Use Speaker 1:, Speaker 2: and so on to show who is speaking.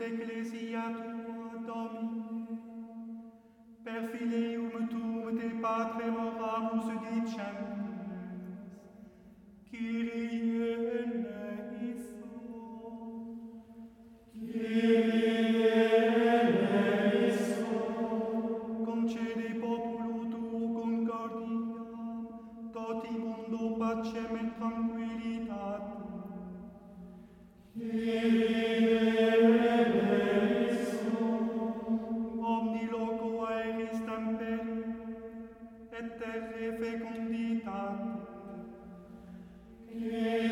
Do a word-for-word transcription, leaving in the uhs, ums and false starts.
Speaker 1: l'Ecclesia tua, Domine, per filium tuum te Patrem oramus dicentes, Kyrie eleison. Kyrie eleison. Concede populo tuo concordiam, toti mundo pacem et tranquillitate. Kyrie eleison. Omni loco aeris temperi, et terre fecunditate. Kyrie